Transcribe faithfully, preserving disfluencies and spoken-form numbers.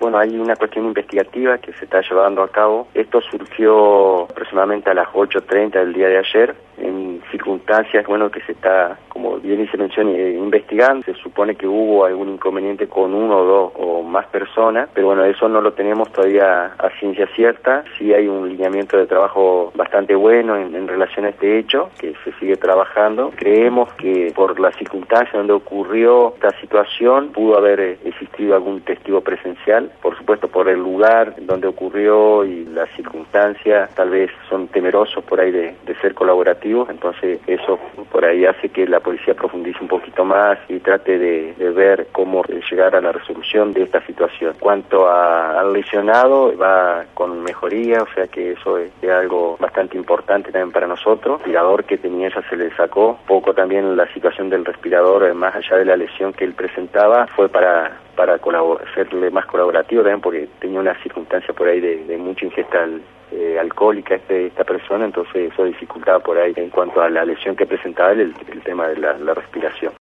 Bueno, hay una cuestión investigativa que se está llevando a cabo. Esto surgió aproximadamente a las ocho treinta del día de ayer, en circunstancias, bueno, que se está, como bien se menciona, investigando. Se supone que hubo algún inconveniente con uno o dos o más personas, pero bueno, eso no lo tenemos todavía a ciencia cierta. Sí hay un lineamiento de trabajo bastante bueno en, en relación a este hecho, que se sigue trabajando. Creemos que por las circunstancias donde ocurrió esta situación, pudo haber existido algún testigo presencial. Por supuesto, por el lugar donde ocurrió y las circunstancias, tal vez son temerosos por ahí de, de ser colaborativos, entonces eso por ahí hace que la policía profundice un poquito más y trate de, de ver cómo llegar a la resolución de esta situación. Cuanto a, al lesionado, va con mejoría, o sea que eso es, es algo bastante importante también para nosotros. El respirador que tenía ella se le sacó, poco también la situación del respirador, más allá de la lesión que él presentaba, fue para para serle más colaborativo también, porque tenía una circunstancia por ahí de, de mucha ingesta al, eh, alcohólica este, esta persona, entonces eso dificultaba por ahí en cuanto a la lesión que presentaba él, el, el tema de la, la respiración.